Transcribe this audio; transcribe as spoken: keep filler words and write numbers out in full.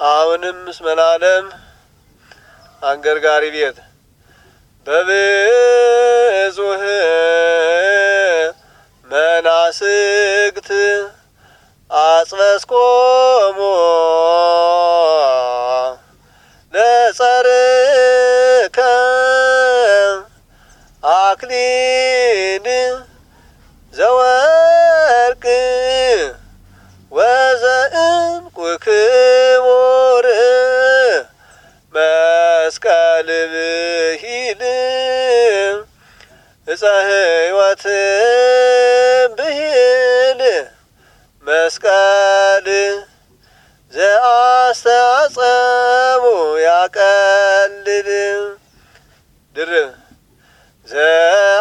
አሁንም እስመ ለዓለም አንገርጋሪ ቤት በብዙህ መናስግት አጽበስኮሞ ለጸርከ አክሊል ዘወርቅ ወዘእንቁ ክቡር መስቀል ብሂል ዕፀ ሕይወት ብሂል መስቀል ዘአስተአጸሙ ያቀልል ድርብ